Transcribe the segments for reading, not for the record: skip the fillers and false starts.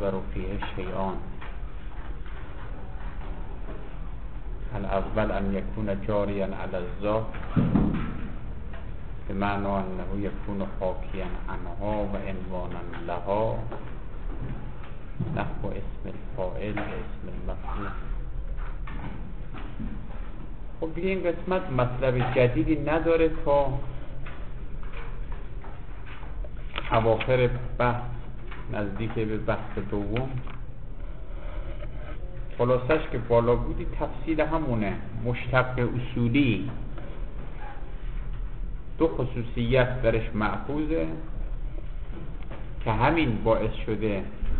ينظر فيه شيئان. الأول أن يكون جاريا على الذات بمعنى أنه يكون حاكيا عنها وعنوانا لها نحو اسم الفاعل و اسم المفعول. خب دیگه این قسمت مطلب جدیدی نداره تا اواخر بحث نزدیک به بحث دوم. خلاصش که بالا بودی تفصیل همونه. مشتق اصولی دو خصوصیت درش مأخوذه که همین باعث شده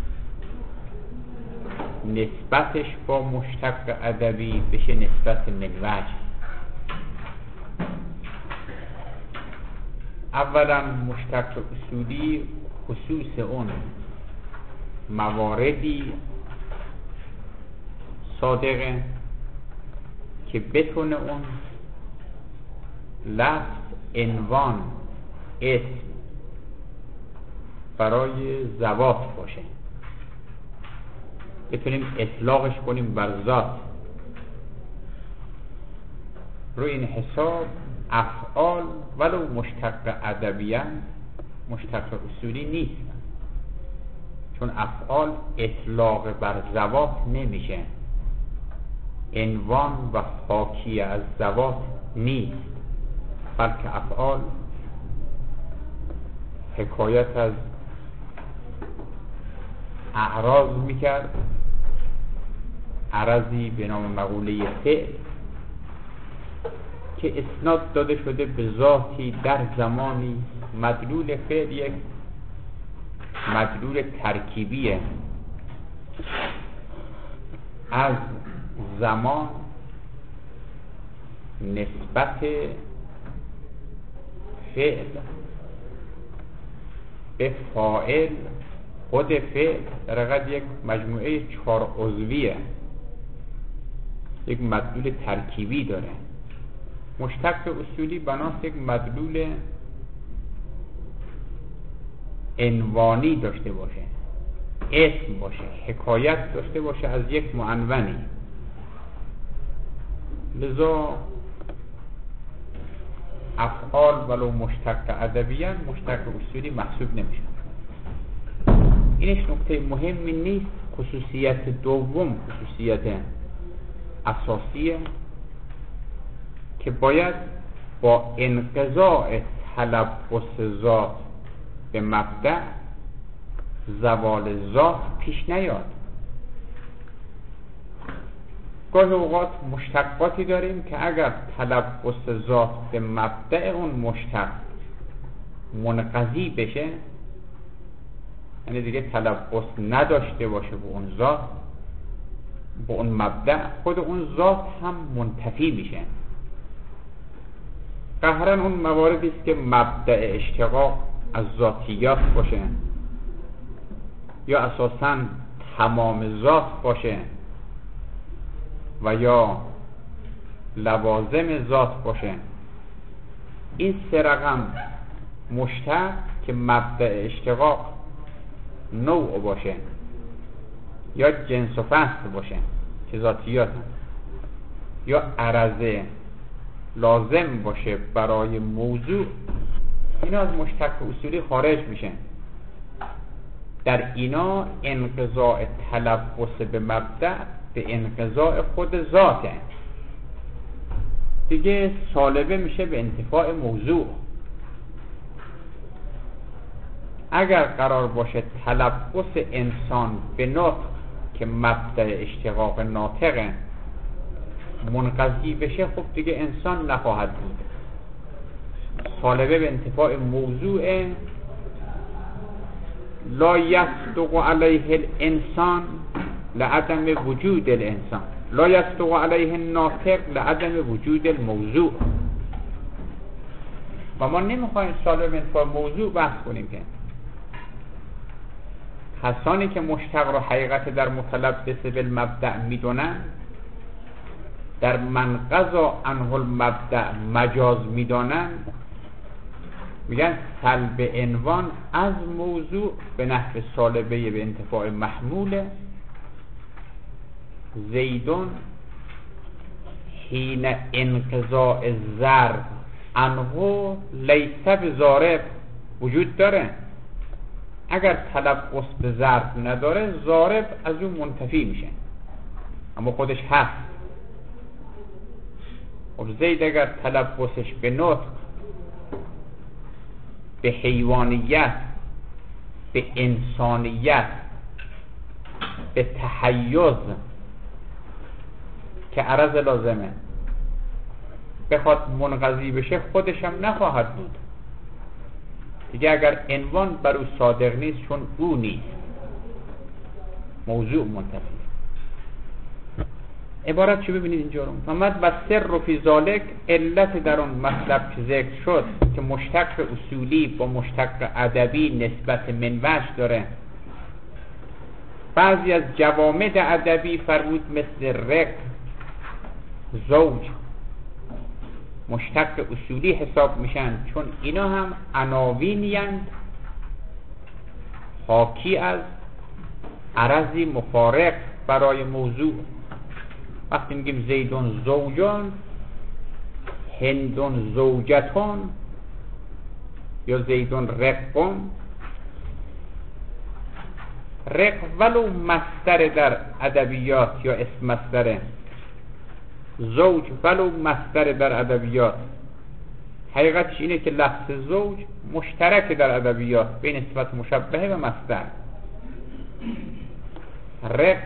نسبتش با مشتق ادبی بشه نسبت من وجه. اولا مشتق اصولی خصوص اون مواردی صادقه که بتونه اون لفظ عنوان اسم برای ذوات باشه، بتونیم اطلاقش کنیم بر ذات. روی این حساب افعال ولو مشتق ادبیان مشتق اصولی نیست، چون افعال اطلاق بر ذوات نمیشه، عنوان و حاکی از ذوات نیست، بلکه افعال حکایت از اعراض میکرد، عرضی به نام مقوله فعل که اسناد داده شده به ذاتی در زمانی. مدلول فعل یک مدلول ترکیبیه از زمان نسبت فعل به فاعل خود فعل در حقیقت یک مجموعه 4 عضویه، یک مدلول ترکیبی داره. مشتق اصولی بناست یک مدلول عنوانی داشته باشه، اسم باشه، حکایت داشته باشه از یک معنونی. لذا افعال ولو مشتق ادبیان مشتق اصولی محسوب نمیشه. اینش نکته مهمی نیست. خصوصیت دوم خصوصیت اساسیه که باید با انقضاء تلبس ذات به مبدأ زوال ذات پیش نیاد. گاهی اوقات مشتقاتی داریم که اگر تلبس ذات به مبدأ اون مشتق منقضی بشه، یعنی دیگه تلبس نداشته باشه به اون ذات، به اون مبدأ، خود اون ذات هم منتفی میشه. قهرن اون مواردی است که مبدأ اشتقاق از ذاتیات باشه یا اساساً تمام ذات باشه و یا لوازم ذات باشه. این 3 رقم مشتق که مبدأ اشتقاق نوع باشه یا جنس و فصل باشه که ذاتیات هم، یا عرضه لازم باشه برای موضوع، اینا از مشتق اصولی خارج میشن. در اینا انقضاء تلبس به مبدأ به انقضاء خود ذاته، دیگه سالبه میشه به انتفاع موضوع. اگر قرار باشه تلبس انسان به نطق که مبدأ اشتقاق ناطقه منقضی بشه، خب دیگه انسان نخواهد بود، سالبه به انتفاع موضوع. لا یصدق علیه الانسان لعدم وجود الانسان، لا یصدق علیه الناطق لعدم وجود الموضوع. و ما نمیخوایم سالبه به انتفاع موضوع بحث کنیم که کسانی که مشتق رو حقیقت در متلبس بالمبدأ میدونن در منقضا عنه المبدأ مجاز میدانن، میگن سلب عنوان از موضوع به نحو سالبه به انتفاع محمول زیدون حین انقضاء الضرب عنه لیس بضارب وجود داره. اگر تلبس به ضرب نداره ضارب از اون منتفی میشه، اما خودش هست. خب زید اگر تلبسش به نطق، به حیوانیت، به انسانیت، به تحیز که عرض لازمه بخواد منقضی بشه، خودش هم نخواهد بود دیگه. اگر عنوان بر او صادق نیست، چون او نیست، موضوع منتفی. عبارت چی ببینید اینجا رو محمد و سر فی ذالک، علت در اون مطلب که ذکر شد که مشتق اصولی با مشتق ادبی نسبت منوج داره. بعضی از جوامد ادبی فرمود مثل رق، زوج مشتق اصولی حساب میشن، چون اینا هم عناوینی‌اند حاکی از عرضی مفارق برای موضوع. وقتی میگیم زیدون زوجان، هندون زوجتون، یا زیدون رقون، رق ولو مصدر در ادبیات یا اسم مصدره، زوج ولو مصدر در ادبیات، حقیقتش اینه که لفظ زوج مشترک در ادبیات بین نسبت مشبهه و مصدر. رق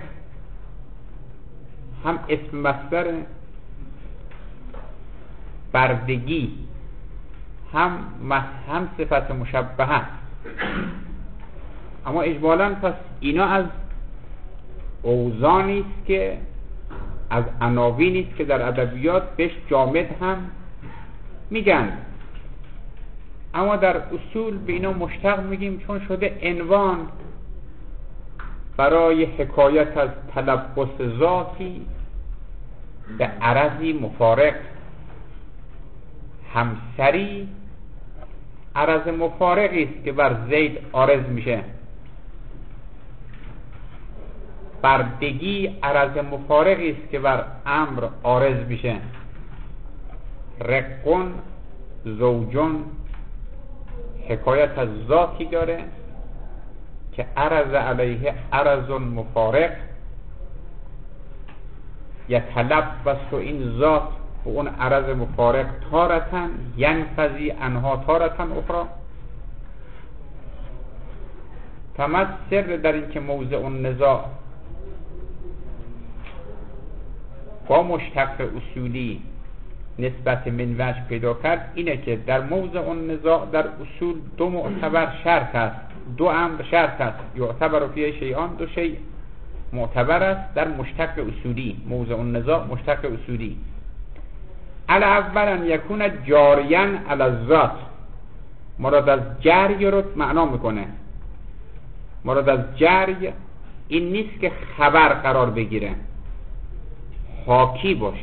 هم اسم مصدر، بردگی هم صفت مشبهه. اما اجمالاً پس اینا از اوزانی است که از عناوینی است که در ادبیات بهش جامد هم میگن، اما در اصول به اینا مشتق میگیم چون شده عنوان برای حکایت از تلبس ذاتی به عرضی مفارق. همسری عرض مفارقی است که بر زید عارض میشه، بردگی عرض مفارقی است که بر امر عارض میشه. رقون زوجون حکایت از ذاتی داره که عرض علیه عرض مفارق، یتلبس و این ذات و اون عرض مفارق تارتن ینفذی انها تارتن اخرى. فقط سر در این که موضع النزاع با مشتق اصولی نسبت منوج پیدا کرد اینه که در موضع النزاع در اصول دو معتبر شرط است، دو امر شرط است، یعتبر فیه شیئان، دو شیء معتبر است در مشتق اصولی. موضع النزاع مشتق اصولی الاول ان یکون جاریا علی الذات، مراد از جری رو معنا میکنه. مراد از جری این نیست که خبر قرار بگیره، حاکی باشه،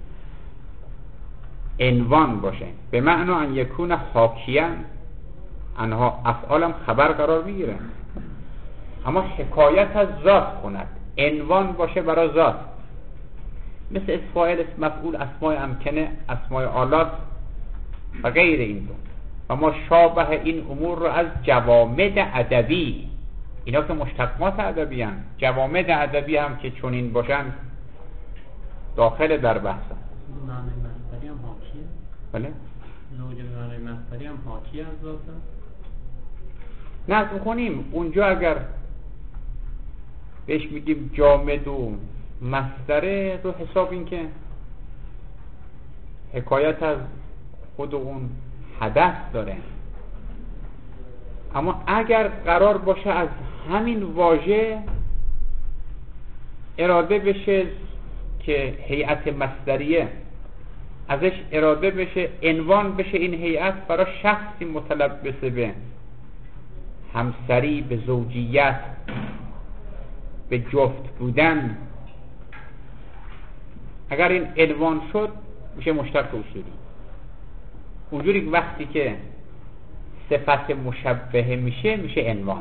عنوان باشه. به معنی ان یکون حاکیا، انها افعالم خبر قرار بگیره، اما حکایت از ذات کند، عنوان باشه برای ذات، مثل اسم فاعل، اسم مفعول، اسماء امکنه، اسماء آلات و غیر این دو. و ما شابه این امور رو از جوامد ادبی، اینا که مشتقات ادبی هم، جوامد ادبی هم که چنین باشن داخل در بحث. معنی مصدری هم حاکیه؟ بله؟ زوج به معنی مصدری هم حاکی از ذاته؟ نظم کنیم اونجا اگر بهش میگیم جامد و مصدره، رو حساب این که حکایت از خود اون حدث داره. اما اگر قرار باشه از همین واژه اراده بشه که هیئت مصدریه، ازش اراده بشه عنوان بشه این هیئت برای شخصی متلبس به همسری، به زوجیت، به جفت بودن، اگر این عنوان شد میشه مشتق اصولی. اونجوری وقتی که صفت مشبهه میشه عنوان.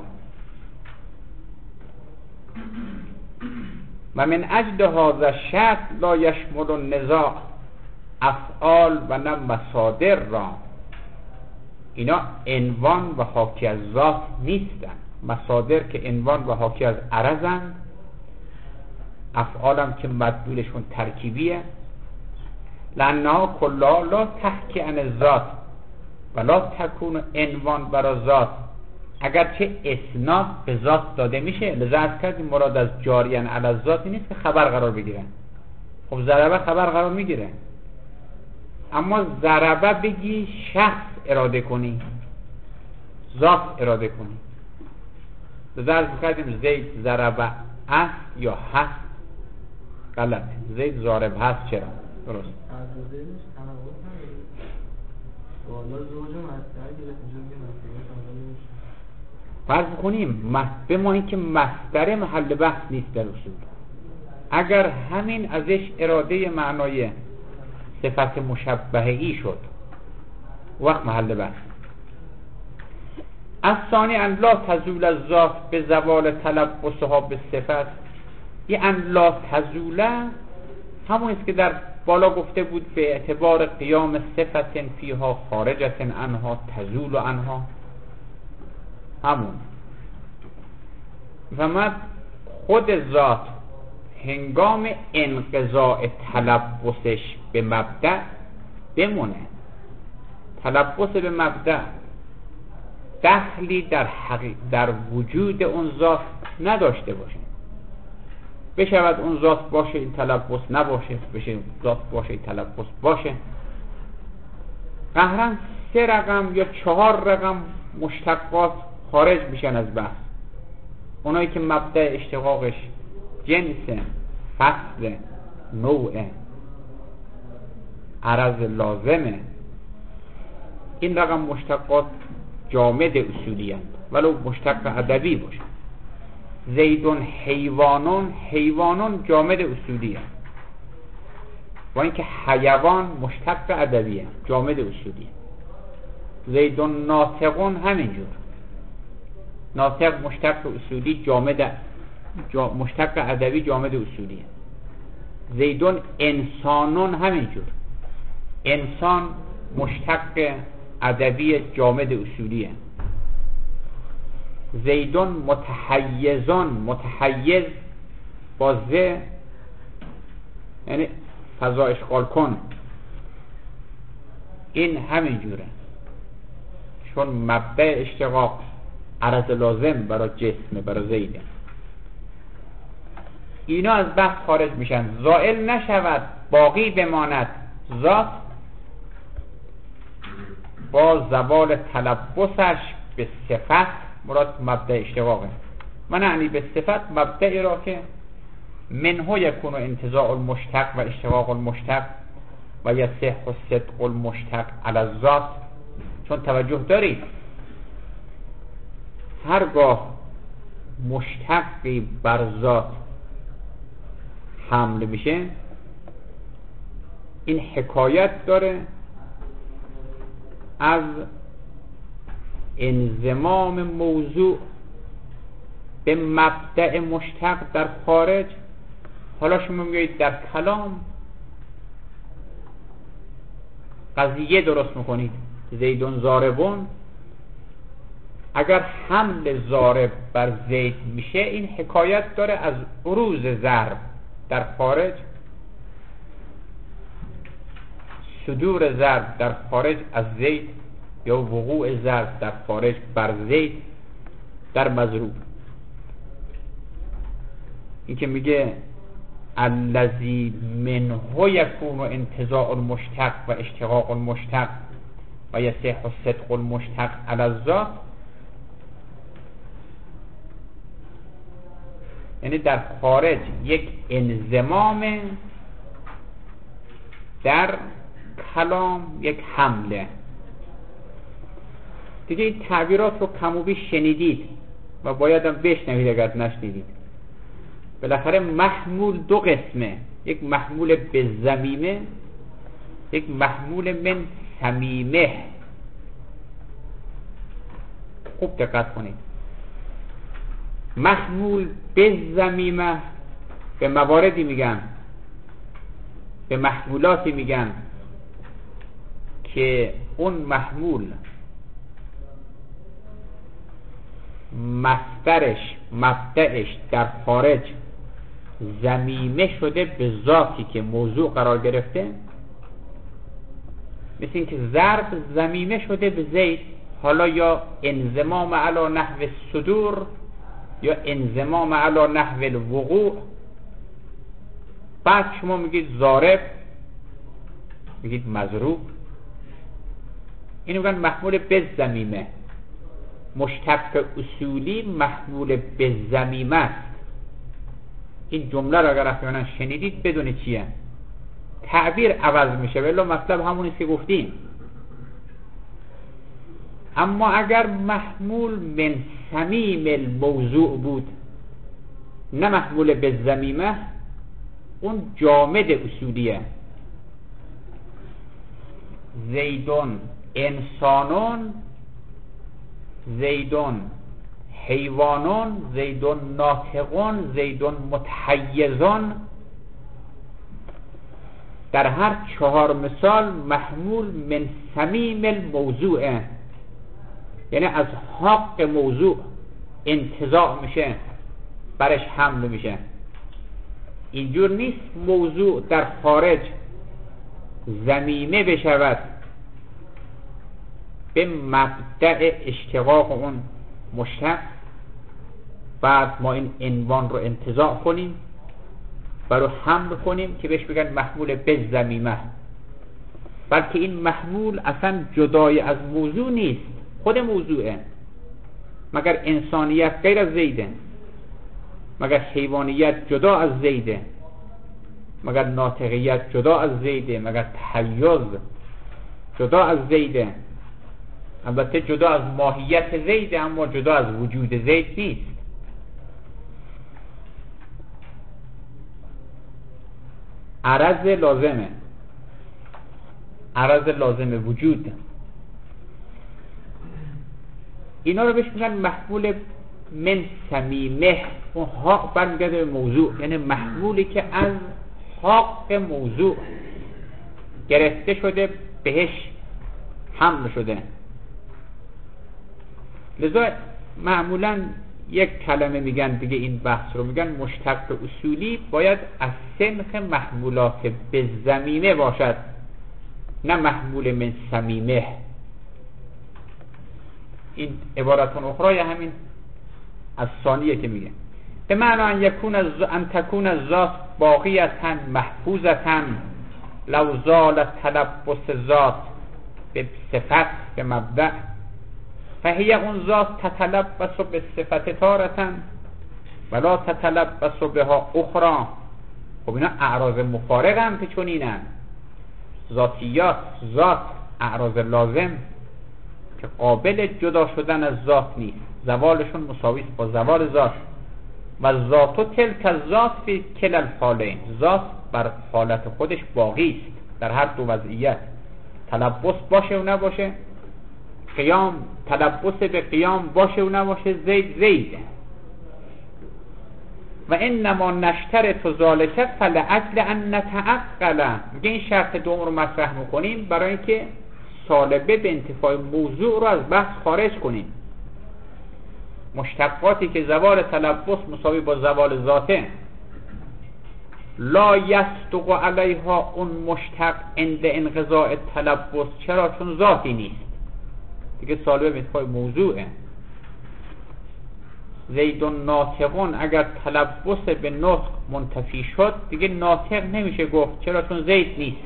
و من اجل هذا الشرط لا یشمل النزاع افعال و نه مصادر را. اینا عنوان و حاکی از ذات نیستن. مصادر که عنوان و حاکی از عرضند، افعالم که مدلولشون ترکیبیه. لانها کلها لا تحکی عن الذات ولا تکون عنوان برای ذات، اگرچه اسناد به ذات داده میشه. لذا عرض کردیم مراد از جاریان علی الذات نیست که خبر قرار بگیره. خب ضربه خبر قرار میگیره، اما ضربه بگی شخص اراده کنی، ذات اراده کنی. لذا عرض کردیم زید ضربه است یا هست غلطه. زید ضارب هست. چرا؟ درست. فرض کنیم بمانیم که مصدر محل بحث نیست در اصول. اگر همین ازش اراده معنای صفت مشبهه‌ای شد، وقت محل بحث. الثانی ان لا تزول الذات به زوال تلبسها به صفت. یه ان لا تزول همون است که در بالا گفته بود به اعتبار قیام صفت فیها خارجت عنها تزول عنها. همون و خود ذات هنگام انقضاء تلبسش به مبدأ بمونه. تلبس به مبدأ دخلی در وجود اون ذات نداشته باشه. بشود اون ذات باشه این تلبس نباشه، بشه ذات باشه این تلبس باشه. قهراً 3 رقم یا 4 رقم مشتقات خارج میشن از بحث. اونایی که مبدأ اشتقاقش جنس، فصل، نوع، عرض لازمه، این رقم مشتقات جامد اصولی هستند ولو مشتق ادبی باشه. زیدون حیوانون جامد اصولی هست، با اینکه حیوان مشتق ادبی هست جامد اصولی هست. زیدون ناطقون همینجور، ناطق مشتق اصولی مشتق ادبی جامد اصولی هست. زیدون انسانون همینجور، انسان مشتق ادبی جامد اصولی هست. زیدون متحیز با ز یعنی فضا اشغال کن، این همین جوره، چون مبدأ اشتقاق عرض لازم برای جسم برای زیده. اینا از بحث خارج میشن. زائل نشود باقی بماند ذات با زوال تلبسش به صفت. مراد مبدأ اشتقاقه. من یعنی به صفت مبدأ را که منه یکون انتزاع المشتق و اشتقاق المشتق و یصح صدق المشتق علی الذات. چون توجه دارید هرگاه مشتقی بر ذات حمل میشه این حکایت داره از انضمام موضوع به مبدأ مشتق در خارج. حالا شما میگویید در کلام قضیه درست میکنید، زیدون ضاربون، اگر حمل ضارب بر زید میشه این حکایت داره از عروض ضرب در خارج، صدور ضرب در خارج از زید یا وقوع ضرب در خارج بر زید در مضروب. این که میگه الذی منه یکون انتزاع المشتق و اشتقاق المشتق و یصح صدق المشتق علی الذات، یعنی در خارج یک انضمام، در کلام یک حمله. دیگه این تعبیرات رو کم و بیش شنیدید و باید هم بشنوید اگر نشنیدید. بالاخره محمول 2 قسمه، یک محمول به زمیمه، یک محمول من صمیمه. خوب دقت کنید. محمول به ضمیمه به مواردی میگن، به محمولاتی میگن که اون محمول مصدرش مبدأش در خارج ضمیمه شده به ذاتی که موضوع قرار گرفته. مثل این که ضرب ضمیمه شده به زید، حالا یا انضمام علی نحو صدور یا انضمام علی نحو الوقوع. بعد شما میگید ضارب، میگید مضروب. اینو میگن محمول به ضمیمه. مشتق اصولی محمول به ضمیمه است. این جمله رو اگر احیانا شنیدید بدونید چیه. تعبیر عوض میشه ولی مطلب همونی که گفتیم. اما اگر محمول من صمیم الموضوع بود نه محمول به ضمیمه، اون جامد اصولیه. زیدون انسانون، زیدون حیوانون، زیدون ناطقون، زیدون متحیزون. در هر 4 مثال محمول من صمیم الموضوعه، یعنی از حق موضوع انتزاع میشه، برش حمل میشه. اینجور نیست موضوع در خارج ضمیمه بشود به مبدأ اشتقاق اون مشتق، بعد ما این عنوان رو انتزاع کنیم و رو حمل کنیم که بهش بگن محمول به ضمیمه. بلکه این محمول اصلا جدای از موضوع نیست، خود موضوعه. مگر انسانیت غیر از زیده؟ مگر حیوانیت جدا از زیده؟ مگر ناطقیت جدا از زیده؟ مگر تحیز جدا از زیده؟ البته جدا از ماهیت زیده اما جدا از وجود زید نیست. عرض لازمه، عرض لازم وجود. اینا رو بهش میگن محمول من صمیمه. اون حق برمیگرده به موضوع، یعنی محمولی که از حق موضوع گرفته شده بهش حمل شده. لذا معمولا یک کلمه میگن دیگه، این بحث رو میگن مشتق اصولی باید از سنخ محمولات به ضمیمه باشد، نه محمول من صمیمه. این عبارتون اخرای همین از ثانیه که میگه به معنی ان تکون الذات باقیتا محفوظتا لو زال تلبس ذات به صفت به مبدأ فهی اون ذات تتلبس به صفت تارتا ولا تتلبس بها اخرى. خب اینا اعراض مفارق هم که چون اینن ذاتیات، ذات اعراض لازم که قابل جدا شدن از ذات نیست، زوالشون مساوی است با زوال ذات. و ذات و تلک الذات فی کلا الحالین، ذات بر حالت خودش باقی است در هر دو وضعیت، تلبس باشه و نباشه، قیام تلبس به قیام باشه و نباشه، زید زیده. و انما نشترط ذالک فلأجل ان نتعقل. میگه این شرط دوم رو مطرح میکنیم برای اینکه سالبه به انتفاع موضوع رو از بحث خارج کنیم. مشتقاتی که زوال تلبس مساوی با زوال ذاته، لا یصدق علیها اون مشتق عند انقضاء تلبس. چرا؟ چون ذاتی نیست دیگه، سالبه به انتفاع موضوعه. زیدون ناطقون اگر تلبس به نطق منتفی شد دیگه ناطق نمیشه گفت. چرا؟ چون زید نیست،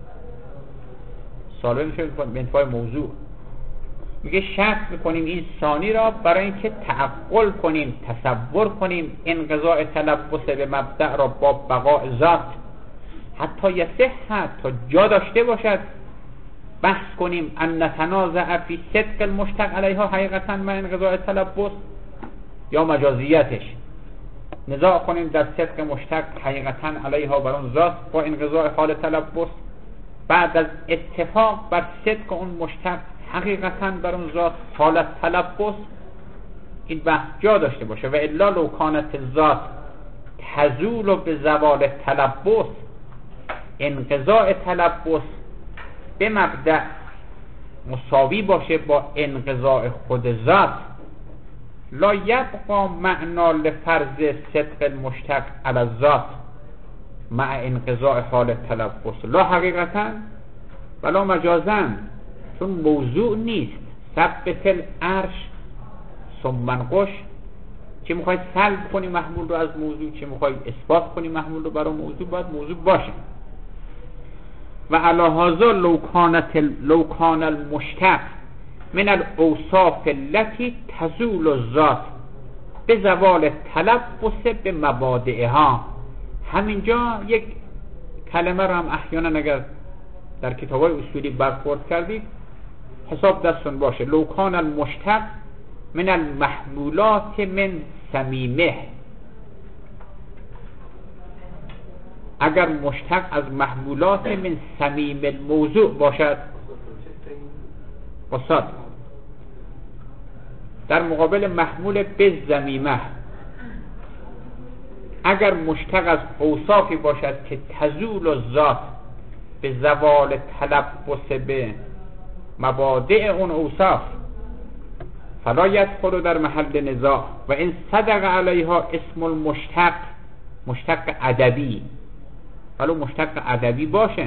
سالبه میشه به انتفاع موضوع. میگه شرط میکنیم این ثانی را برای اینکه تعقل کنیم، تصور کنیم انقضاء تلبس به مبدأ را با بقاء ذات حتی یصح، تا جا داشته باشد بحث کنیم ان نتنازع فی صدق المشتق علیها حقیقتا من انقضاء تلبس یا مجازیتش، نزاع کنیم در صدق مشتق حقیقتا علیها بر اون ذات با انقضاء حال تلبس. بعد از اتفاق بر صدق اون مشتق حقیقتا بر اون ذات حالت تلبس این بحث جا داشته باشه. و الا لو کانت ذات تزول به زوال تلبس، انقضاء تلبس به مبدأ مساوی باشه با انقضاء خود ذات، لا یبقى معنا لفرض صدق المشتق علی الذات مع انقضاء حال تلبس، لا حقیقتا ولا مجازا، چون موضوع نیست. ثبت العرش ثم انقش، چه میخواید سلب کنی محمول رو از موضوع، چه میخواید اثبات کنی محمول رو برای موضوع، باید موضوع باشه. و علی هذا لو کان المشتق من الاوصاف التي تزول الذات به زوال تلبس به مبادئها. همینجا یک کلمه رو هم احیانا اگر در کتاب‌های اصولی برخورد کردید حساب دستون باشه. لو کان المشتق من المحمولات من صمیمه، اگر مشتق از محمولات من صمیم الموضوع باشد وسط در مقابل محمول به ضمیمه، اگر مشتق از اوصافی باشد که تزول الذات به زوال تلبس به مبادئ اون اوصاف، فلا یدخل در محل نزاع. و این صدق علیها اسم المشتق، مشتق ادبی، ولو مشتق ادبی باشه،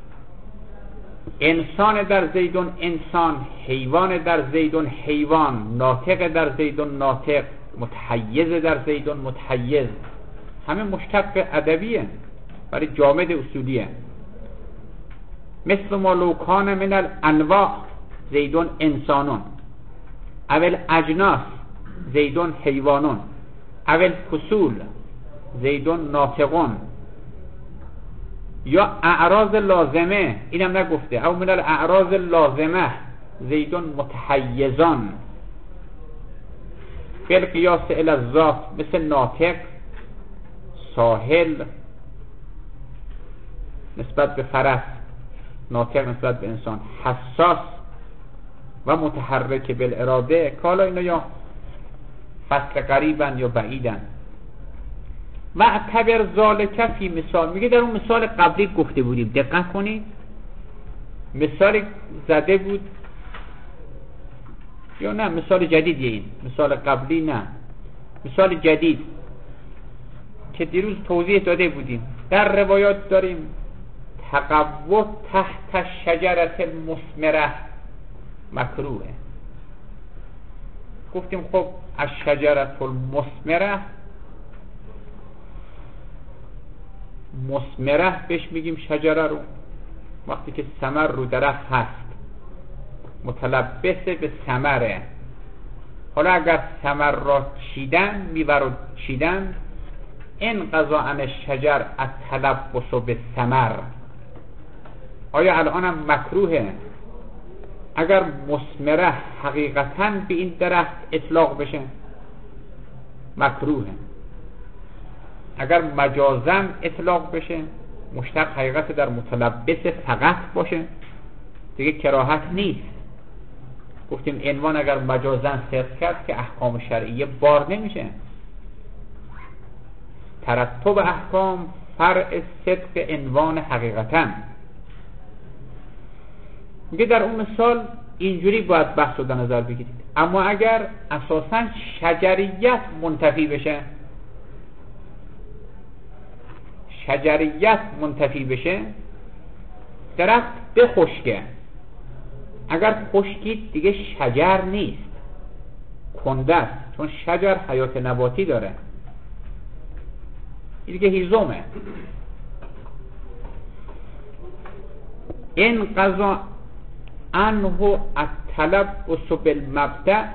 انسان در زیدون انسان، حیوان در زیدون حیوان، ناطق در زیدون ناطق، متحیز در زیدون متحیز، همه مشتق ادبیه برای جامد اصولیه. مثل ما لو کان من الانواع زیدون انسانون، اول اجناس زیدون حیوانون، اول فصول زیدون ناطقون، یا اعراض لازمه، اینم نگفته، او من الاعراض لازمه زیدون متحیزان بالقیاس الی الذات، مثل ناطق، ساحل نسبت به فرس، ناطق نسبت به انسان، حساس و متحرک بالاراده، که حالا اینا یا فصل قریبن یا بعیدن. و اعتبر ذالک فی مثال، میگه در اون مثال قبلی گفته بودیم، دقت کنید، مثال زده بود یا نه مثال جدیدیه، این مثال قبلی نه، مثال جدید که دیروز توضیح داده بودیم. در روایات داریم تقوت تحت شجرت المثمره مکروه، گفتیم خب از شجرت المثمره، مثمره بهش میگیم شجره رو وقتی که ثمر رو درخت هست، متلبس به ثمره. حالا اگر ثمر را چیدن، میوه رو چیدن، انقضا عن الشجر التلبس به ثمر، آیا الان هم مکروهه اگر مثمره حقیقتا به این درخت اطلاق بشه؟ مکروهه. اگر مجازن اطلاق بشه، مشتق حقیقت در متلبس فقط باشه، دیگه کراهت نیست. گفتیم عنوان اگر مجازن صدق کرد که احکام شرعیه بار نمیشه. ترتب احکام فرع صدق عنوان حقیقتا. میگه در اون مثال اینجوری باید بحث رو در نظر بگیرید. اما اگر اساساً شجریت منتفی بشه، شجریت منتفی بشه، درخت بخشکه، اگر خشکید دیگه شجر نیست، کنده است، چون شجر حیات نباتی داره، این دیگه هیزومه. این قضا عنه التلبس بالمبدأ،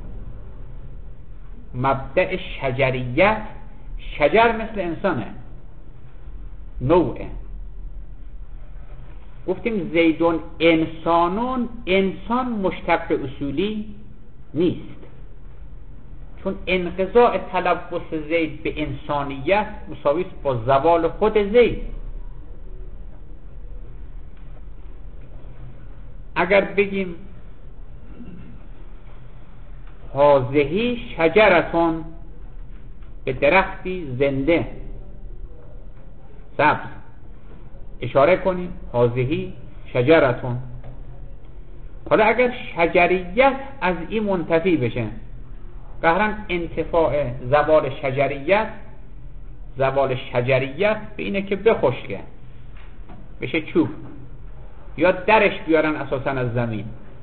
مبدأ شجریت، شجر مثل انسانه، نوعه. گفتیم زیدون انسانون، انسان مشتق اصولی نیست، چون انقضاء تلبس زید به انسانیت مساوی است با زوال خود زید. اگر بگیم هازهی شجرتون، به درختی زنده سبز اشاره کنیم، هازهی شجرتون. حالا اگر شجریت از این منتفی بشه، قهرن انتفاع زوال شجریت به اینه که بخشکه بشه چوب، یا درش بیارن اساسا از زمین،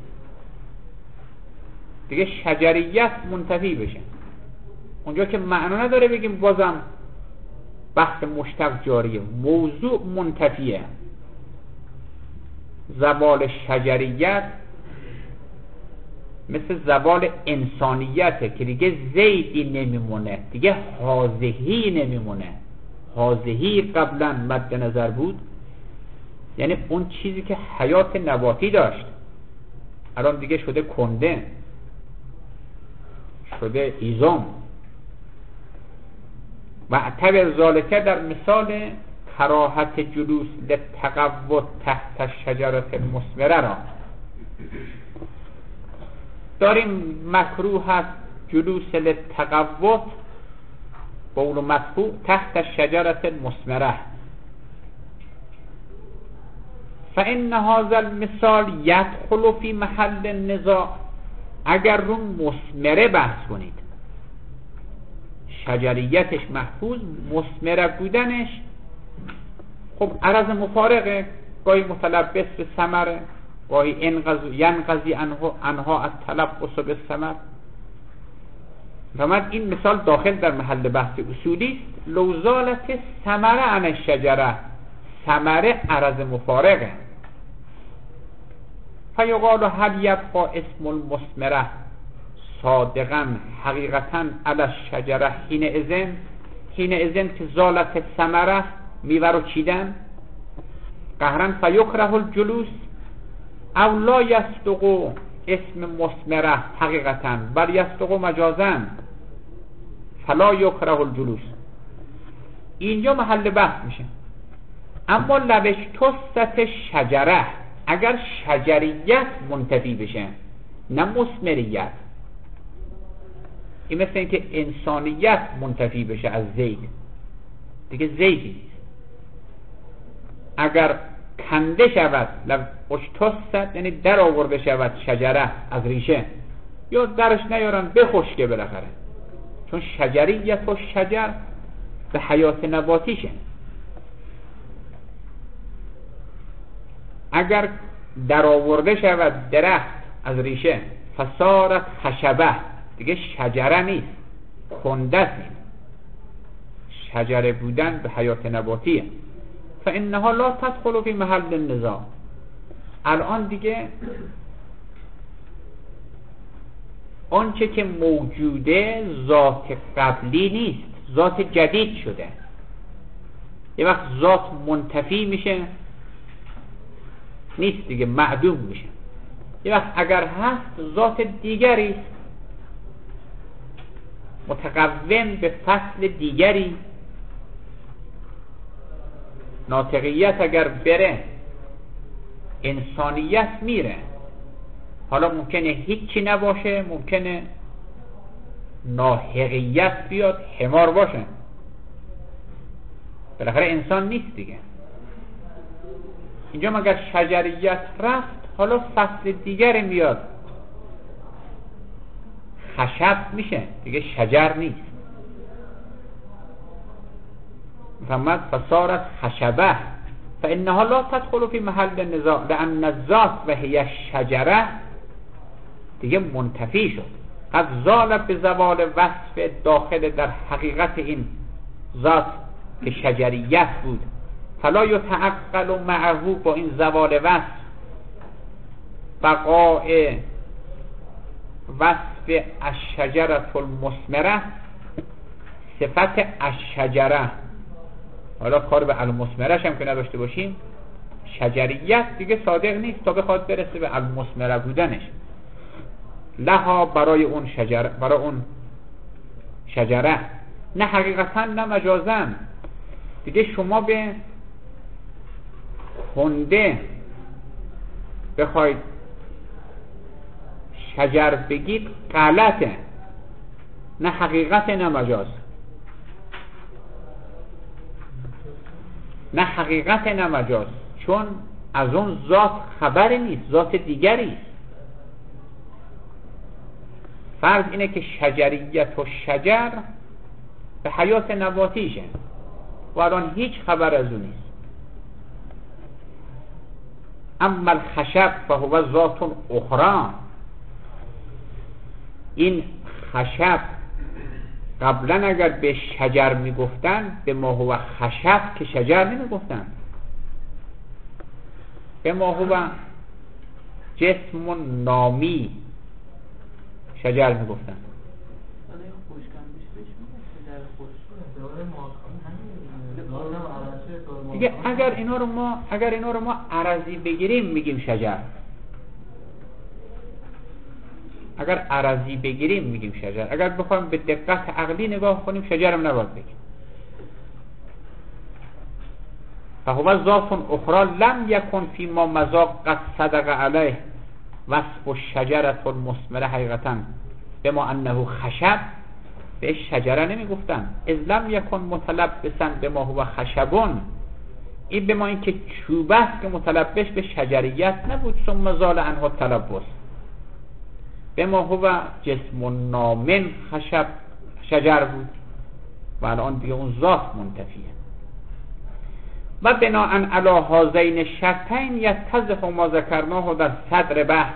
دیگه شجریت منتفی بشه. اونجا که معنا نداره بگیم بازم بحث مشتق جاریه، موضوع منتفیه. زوال شجریت مثل زوال انسانیته که دیگه زیدی نمیمونه، دیگه هازهی نمیمونه. هازهی قبلا مد نظر بود، یعنی اون چیزی که حیات نباتی داشت الان دیگه شده کنده، شده ایزام. و اعتبر ذالکه در مثال کراهت جلوس لتقوت تحت الشجرة المثمره را داریم. مکروه هست جلوس لتقوت قول مدفوع تحت الشجرة المثمره. فإن هذا المثال يدخل في محل النزاع. اگر رو مثمره بحث کنید، شجریتش محفوظ، مثمره بودنش خب عرض مفارقه، گاهی متلبس به ثمره، گاهی ینقضی انها از تلبس به ثمر. فرمود این مثال داخل در محل بحث اصولی است. لو زالت ثمره عن الشجره، ثمره عرض مفارقه. فیقال هل یبقى اسم المثمره صادقا حقیقتا علی الشجره حین اذن که زالت ثمره، میوه رو چیدن، قهرن فیکره الجلوس او لا یصدق اسم مثمره حقیقتا بل یصدق مجازا فلا یکره الجلوس. اینجا محل بحث میشه. اما لبش توست شجره، اگر شجریت منتفی بشه نه مثمریت، این مثل این که انسانیت منتفی بشه از زید، دیگه زیدی نیست. اگر کنده شود اشتست، یعنی در آورده شود شجره از ریشه، یا درش نیارن بخشکه بالاخره، چون شجریت و شجر به حیات نباتیشه. اگر در آورده شود درخت از ریشه فصارت خشبه، دیگه شجره نیست، کنده نیست. شجره بودن به حیات نباتیه. فانها لا تدخل فی محل النزاع. الان دیگه آنچه که موجوده ذات قبلی نیست، ذات جدید شده. یه وقت ذات منتفی میشه نیست دیگه، معدوم میشه. یه وقت اگر هست ذات دیگری است، متقوم به فصل دیگری. ناطقیت اگر بره انسانیت میره. حالا ممکنه هیچی نباشه، ممکنه ناحقیت بیاد، حمار باشه، بالاخره انسان نیست دیگه. اینجا مگر شجریت رفت، حالا فصل دیگر میاد، خشب میشه دیگه، شجر نیست. محمد فصارت خشبه فانها لا تدخل فی محل النزاع لان الذات و هی الشجره دیگه منتفی شد. قد زال به زوال وصف داخل در حقیقت این ذات که شجریت بود. فلا یتعقل معه، با این زوال وصف بقاء وصف الشجره المثمره، صفت الشجره. حالا کار به المثمرش هم که نداشته باشیم، شجریت دیگه صادق نیست تا بخواد برسه به المثمره بودنش. لها برای اون شجره، نه حقیقتا نه مجازا. دیگه شما به کنده بخواید شجر بگید غلطه، نه حقیقت نه مجاز، نه حقیقت نه مجاز، چون از اون ذات خبری نیست، ذات دیگری است. فرض اینه که شجریت و شجر به حیات نباتیشه و الان هیچ خبر از اون نیست. اما الخشب فهو ذات اخرى، این خشب قبلا اگر به شجر میگفتن به ما هو خشب که شجر نمیگفتن، به ما هو جسم نامی شجر میگفتن. دیگه اگر اینا رو ما عرضی بگیریم میگیم شجر، اگر عرضی بگیریم میگیم شجر، اگر بخوایم به دقت عقلی نگاه کنیم شجرم نباید بگیم. فهو ذات اخرى لم یکن فی ما مذاق قد صدق علیه وصف الشجرة المثمره حقیقتا بما انه خشب، به شجره نمیگفتن. اذ لم یکن متلبسا بما هو خشبون، این به ما این که چوب است که متلبس به شجریت نبود، ثم زال عنه تلبس. به ما هو جسم نامن خشب شجر بود و الان دیگه اون ذات منتفیه. و بناء علی هذین الشرطین یتضح ما ذکرناه در صدر بحث.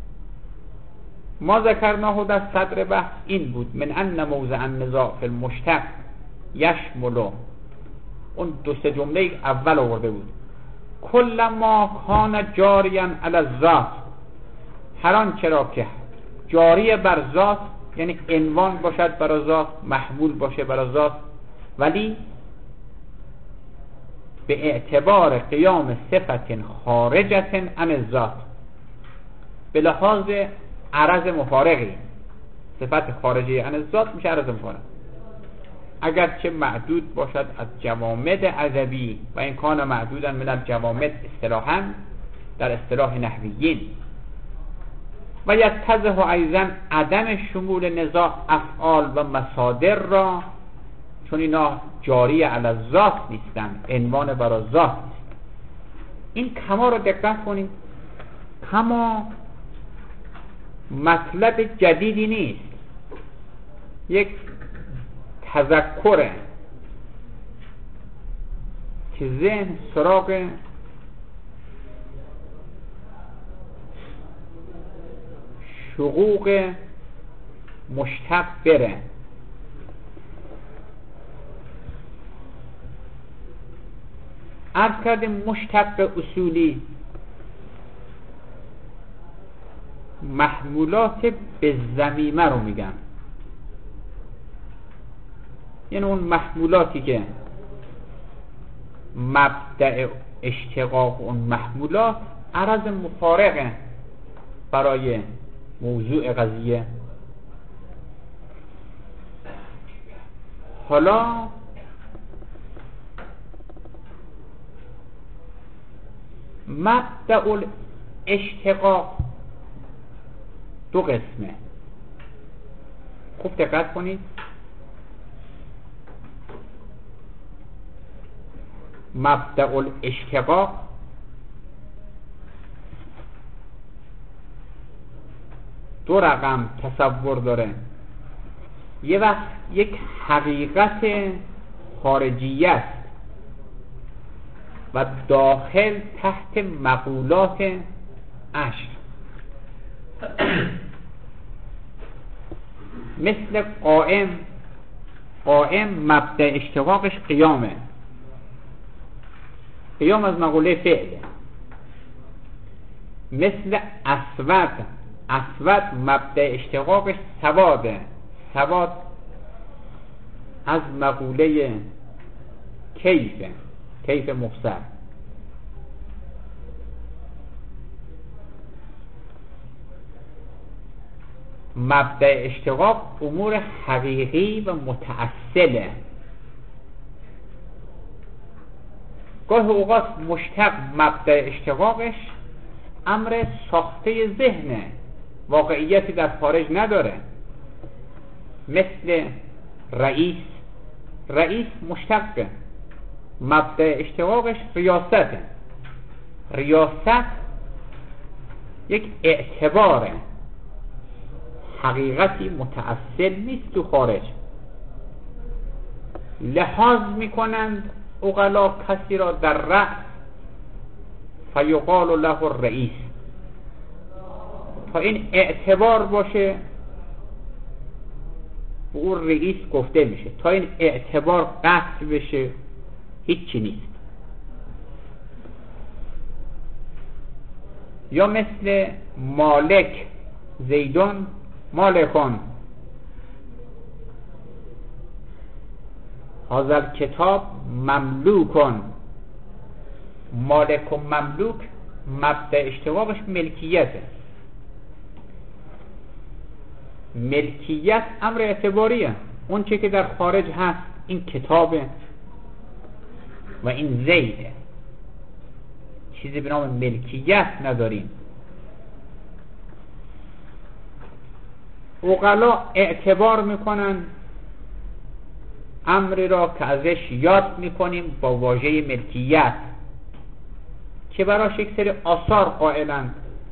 ما ذکرناه در صدر بحث این بود من ان موضع النزاع فی المشتق یشمل، اون دو سه جمله اول آورده بود، کل ما کان جاریا علی الذات، هر آنچه را که جاری بر ذات، یعنی عنوان باشد بر ذات، محمول باشه بر ذات، ولی به اعتبار قیام صفت خارجت عن الذات، به لحاظ عرض مفارقی، صفت خارجی عن الذات میشه عرض مفارق، اگرچه معدود باشد از جوامد ادبی و این کان معدودا من الجوامد اصطلاحا در اصطلاح نحویین. و یتضح ایضا عدم شمول نزاع افعال و مصادر را، چون اینا جاری علی الذات نیستن، عنوان برای ذات نیست. این کما رو دقت کنید، کما مطلب جدیدی نیست، یک تذکره که ذهن سراغ شقوق مشتق بره. عرض کردیم مشتق اصولی محمولات به ضمیمه رو میگن، یعنی اون محمولاتی که مبدأ اشتقاق اون محمولات عرض مفارقه برای موضوع قضیه. حالا مبدأ الاشتقاق دو قسمه، خوب دقت کنید. مبدأ الاشتقاق دو رقم تصور داره. یه وقت یک حقیقت خارجی است و داخل تحت مقولات عشر، مثل قائم مبدأ اشتقاقش قیامه، قیام از مقوله فعله. مثل اسود مبدأ اشتقاقش سواده، سواد از مقوله کیف مفسر. مبدأ اشتقاق امور حقیقی و متأصله. گاه اوقات مشتق مبدأ اشتقاقش امر ساخته ذهنه، واقعیتی در خارج نداره. مثل رئیس مشتقه، مبدأ اشتقاقش ریاسته. ریاست یک اعتباره، حقیقتی متأصل نیست تو خارج. لحاظ میکنند عقلا کسی را در رأس فیقال له الرئیس، تا این اعتبار باشه به اون رئیس گفته میشه. تا این اعتبار قطع بشه هیچی نیست. یا مثل مالک، زیدون مالکون، هذا کتاب مملوکون. مالک و مملوک مبدأ اشتقاقش ملکیته. ملکیت امر اعتباریه. اون چه که در خارج هست این کتابه و این زیده، چیزی به نام ملکیت نداریم. عقلا اعتبار میکنن امری را که ازش یاد میکنیم با واژه ملکیت، که براش یک سری آثار قائلند.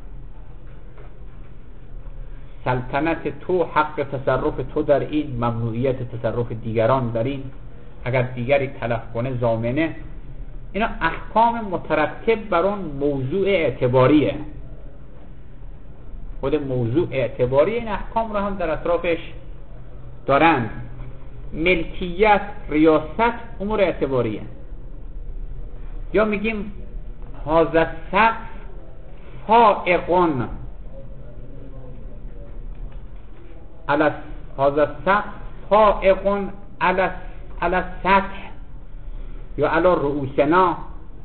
سلطنت تو، حق تصرف تو در این، ممنوعیت تصرف دیگران در این، اگر دیگری تلف کنه ضامنه. اینا احکام مترتب بر اون موضوع اعتباریه. خود موضوع اعتباری این احکام را هم در اطرافش دارند. ملکیت، ریاست امور اعتباریه. یا میگیم هذا السقف فائقون، هذا السقف فائقون علی السطح یا علی رؤوسنا.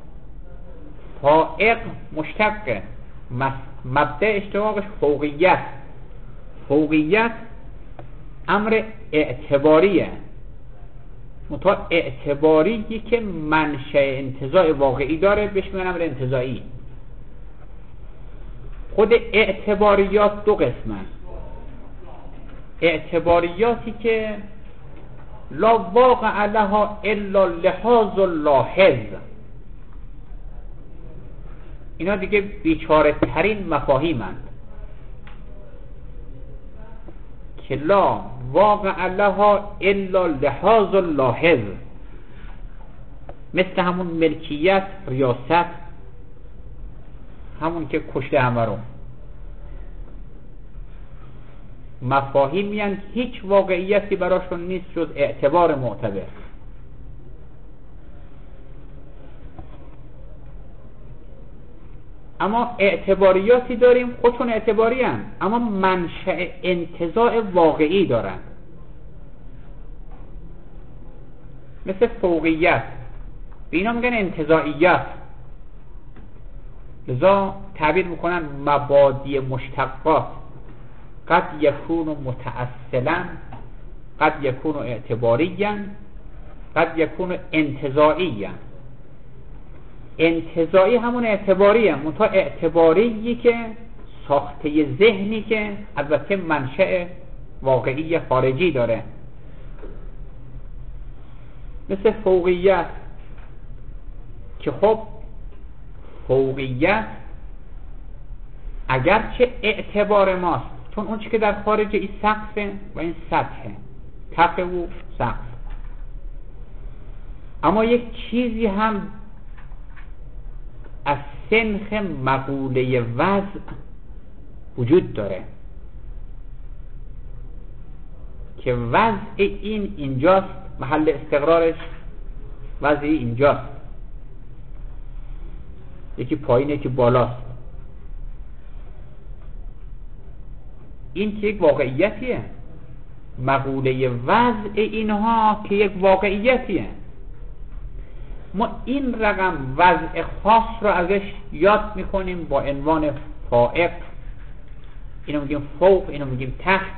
فائق مشتقه، مبدأ اشتقاقش فوقیت. فوقیت امر اعتباریه، منتها اعتباریی که منشأ انتزاع واقعی داره بهش میگن امر انتزاعی. خود اعتباریات دو قسمه. اعتباریاتی که لا واقع لها الا لحاظ اللاحظ، اینا دیگه بیچاره ترین مفاهیمند که لا واقع لها الا لحاظ اللاحظ، مثل همون ملکیت، ریاست، همون که کشته همه رو. مفاهیمی هستند هیچ واقعیتی براشون نیست جز اعتبار معتبر. اما اعتباریاتی داریم خودشون اعتباری هستند اما منشأ انتزاع واقعی دارند، مثل فوقیت. به اینا میگن انتزاعیت. لذا تعبیر میکنن مبادی مشتقات قد یکون متأصلا، قد یکون اعتباریا، قد یکون انتزاعیا. انتزاعی همون اعتباریه، منتها اعتباریی که ساخته ذهنی که البته منشأ واقعی خارجی داره، مثل فوقیت. که خب فوقیت اگرچه اعتبار ماست، چون اون چی که در خارج این سقفه و این سطحه، تقه و سقف، اما یک چیزی هم از سنخ مقوله وضع وجود داره که وضع این اینجاست، محل استقرارش وضع اینجاست، یکی پایینه که بالاست. این که یک واقعیتیه، مقوله وضع اینها که یک واقعیتیه. ما این رقم وضع خاص رو ازش یاد میکنیم با عنوان فائق. اینو میگیم فوق، اینو میگیم تحت.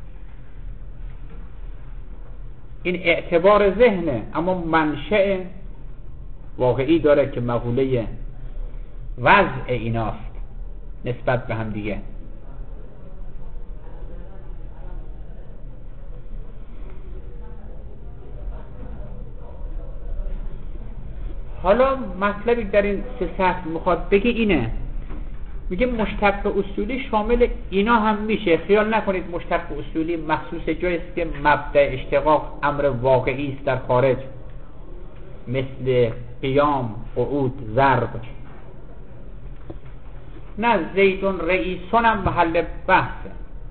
این اعتبار ذهنه اما منشأ واقعی داره که مقوله وضع ایناست نسبت به هم دیگه. حالا مطلبی در این سه سطح میخواد بگه اینه، میگه مشتق اصولی شامل اینا هم میشه. خیال نکنید مشتق اصولی مخصوص جایی است که مبدأ اشتقاق امر واقعی است در خارج، مثل قیام، قعود، ضرب. نه، زیدون رئیسون هم محل بحثه.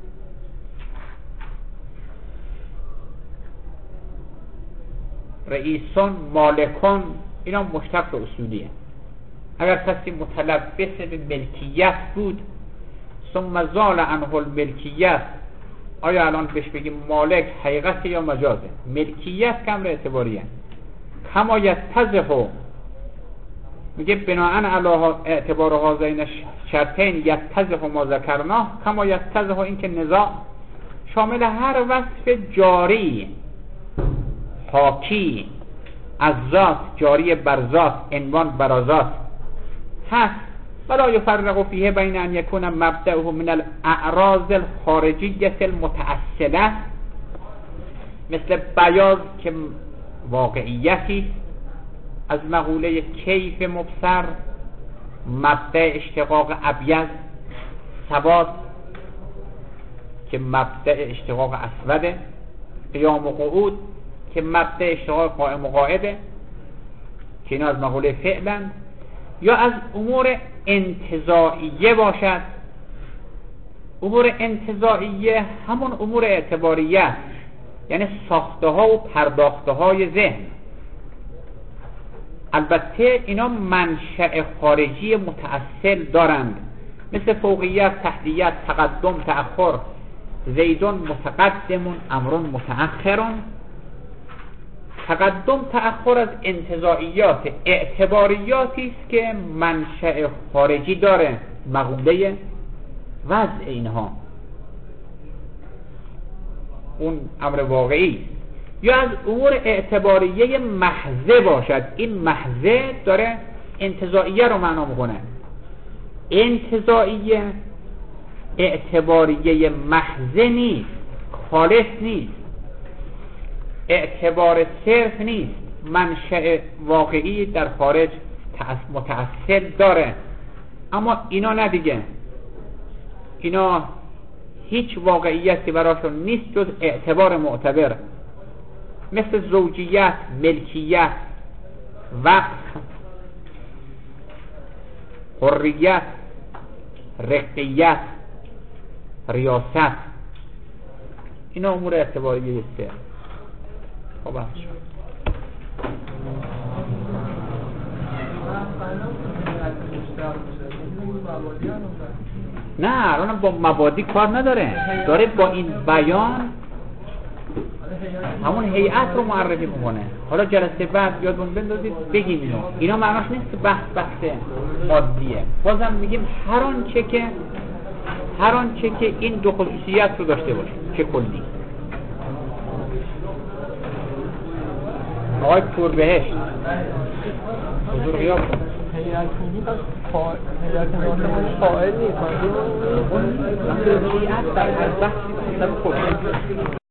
رئیسون، مالکون، اینا مشتق اصولیه. اگر کسی متلبس به ملکیت بود ثم زال عنه الملکیت، آیا الان بهش بگیم مالک حقیقت یا مجازه؟ ملکیت کم اعتباریه. کما یتضح، میگه بناءً علی اعتبار هذین شرطین یتضح ما ذکرناه، کما یتضح، این که نزاع شامل هر وصف جاری حاکی از ذات، جاری بر ذات، عنوان بر ذات هست. ولا یفرق فیه بین ان یکون مبدأه من الاعراض الخارجیه المتأصله، مثل بیاض که واقعیتی از مقوله کیف مبصر، مبدأ اشتقاق ابیض، سواد که مبدأ اشتقاق اسوده، قیام و قعود که مبدأ اشتقاق قائم و قاعده که اینا از مقوله فعلن، یا از امور انتزاعیه باشد. امور انتزاعیه همون امور اعتباریه، یعنی ساخته ها و پرداخته های ذهن. البته اینا منشأ خارجی متأصل دارند، مثل فوقیت، تحتیت، تقدم، تأخر. زیدون متقدمون، امرون متأخرون. تقدم تأخر از انتزاعیات، اعتباریاتی است که منشأ خارجی داره، مقوله وضع اینها، اون امر واقعی. یا از امور اعتباریه محضه باشد. این محضه داره انتزاعیه رو معنا میکنه. انتزاعیه اعتباریه محضه نیست، خالص نیست، اعتبار صرف نیست، منشأ واقعی در خارج متأصل داره. اما اینا نه دیگه، اینا هیچ واقعیتی براشون نیست جز اعتبار معتبر، مثل زوجیت، ملکیت، وقف، حریت، رقیت، ریاست. اینا امور اعتباریه است. خب نه، الان با مبادی کار نداره، داره با این بیان همون هیئت رو معرفی میکنه. حالا جلسه بعد یادمون بندازید بگیم اینا معناش نیست که بحث مادیه. بازم میگیم هر آنچه که این دو خصوصیت رو داشته باشه، چه کلی. آقای پوربهشت حضور غیاب کن. هیئت فاعل نیست، اون هیئت در هر بحثی